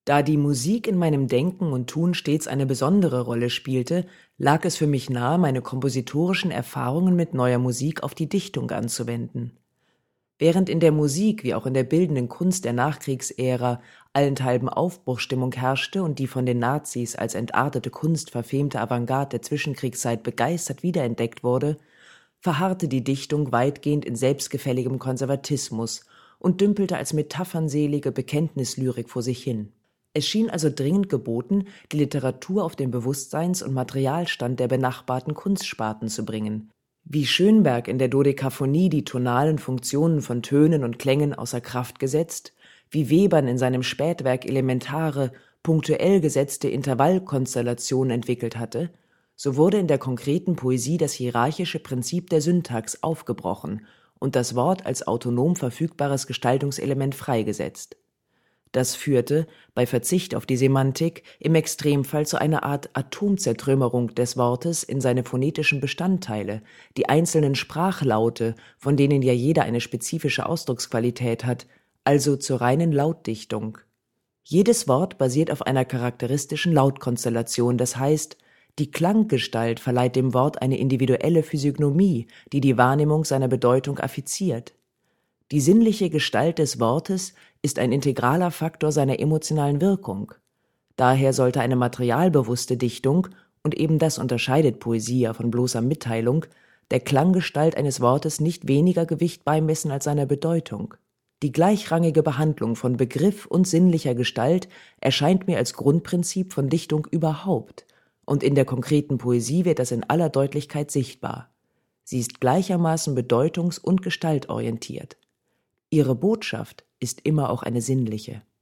Da die Musik in meinem Denken und Tun stets eine besondere Rolle spielte, lag es für mich nahe, meine kompositorischen Erfahrungen mit neuer Musik auf die Dichtung anzuwenden. Während in der Musik wie auch in der bildenden Kunst der Nachkriegsära allenthalben Aufbruchsstimmung herrschte und die von den Nazis als entartete Kunst verfemte Avantgarde der Zwischenkriegszeit begeistert wiederentdeckt wurde, verharrte die Dichtung weitgehend in selbstgefälligem Konservatismus und dümpelte als metaphernselige Bekenntnislyrik vor sich hin. Es schien also dringend geboten, die Literatur auf den Bewusstseins- und Materialstand der benachbarten Kunstsparten zu bringen. Wie Schönberg in der Dodekaphonie die tonalen Funktionen von Tönen und Klängen außer Kraft gesetzt, wie Webern in seinem Spätwerk elementare, punktuell gesetzte Intervallkonstellationen entwickelt hatte, so wurde in der konkreten Poesie das hierarchische Prinzip der Syntax aufgebrochen und das Wort als autonom verfügbares Gestaltungselement freigesetzt. Das führte, bei Verzicht auf die Semantik, im Extremfall zu einer Art Atomzertrümmerung des Wortes in seine phonetischen Bestandteile, die einzelnen Sprachlaute, von denen ja jeder eine spezifische Ausdrucksqualität hat, also zur reinen Lautdichtung. Jedes Wort basiert auf einer charakteristischen Lautkonstellation, das heißt, die Klanggestalt verleiht dem Wort eine individuelle Physiognomie, die die Wahrnehmung seiner Bedeutung affiziert. Die sinnliche Gestalt des Wortes ist ein integraler Faktor seiner emotionalen Wirkung. Daher sollte eine materialbewusste Dichtung, und eben das unterscheidet Poesie ja von bloßer Mitteilung, der Klanggestalt eines Wortes nicht weniger Gewicht beimessen als seiner Bedeutung. Die gleichrangige Behandlung von Begriff und sinnlicher Gestalt erscheint mir als Grundprinzip von Dichtung überhaupt, und in der konkreten Poesie wird das in aller Deutlichkeit sichtbar. Sie ist gleichermaßen bedeutungs- und gestaltorientiert. Ihre Botschaft ist immer auch eine sinnliche.